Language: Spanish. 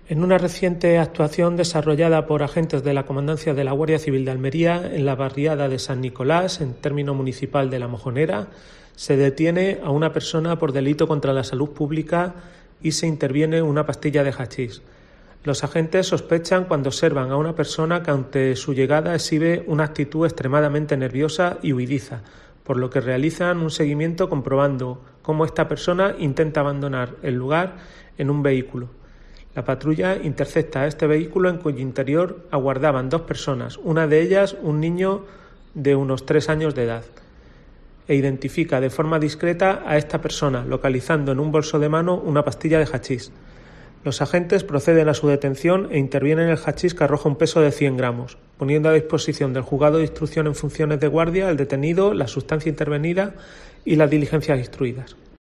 En una reciente actuación desarrollada por agentes de la Comandancia de la Guardia Civil de Almería en la barriada de San Nicolás, en término municipal de La Mojonera, se detiene a una persona por delito contra la salud pública y se interviene una pastilla de hachís. Los agentes sospechan cuando observan a una persona que ante su llegada exhibe una actitud extremadamente nerviosa y huidiza, por lo que realizan un seguimiento comprobando cómo esta persona intenta abandonar el lugar en un vehículo. La patrulla intercepta a este vehículo en cuyo interior aguardaban 2 personas, una de ellas un niño de unos 3 años de edad, e identifica de forma discreta a esta persona, localizando en un bolso de mano una pastilla de hachís. Los agentes proceden a su detención e intervienen el hachís, que arroja un peso de 100 gramos, poniendo a disposición del juzgado de instrucción en funciones de guardia al detenido, la sustancia intervenida y las diligencias instruidas.